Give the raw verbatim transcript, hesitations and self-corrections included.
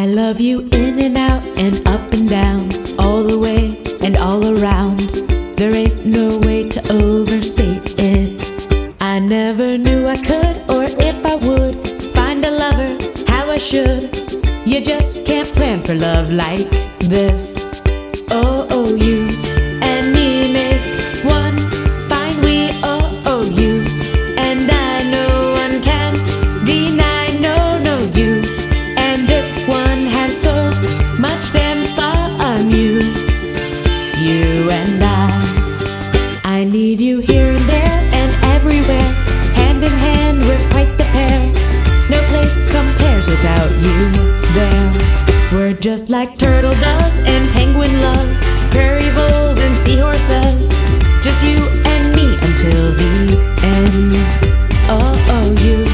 love you in and out and up and down, all the way and all around. There ain't no way to overstate it. I never knew I could, or if I would, find a lover how I should. You just can't plan for love like this. Oh, oh, you and me make one fine we. Oh, oh, you and I, no one can deny. No, no, you and this one has so much damn fun. You, you and I. I need you here and there and everywhere. Hand in hand, we're quite the pair. No place compares without you there. We're just like turtle doves and penguin loves, prairie voles and seahorses. Just you and me until the end. Oh, oh, you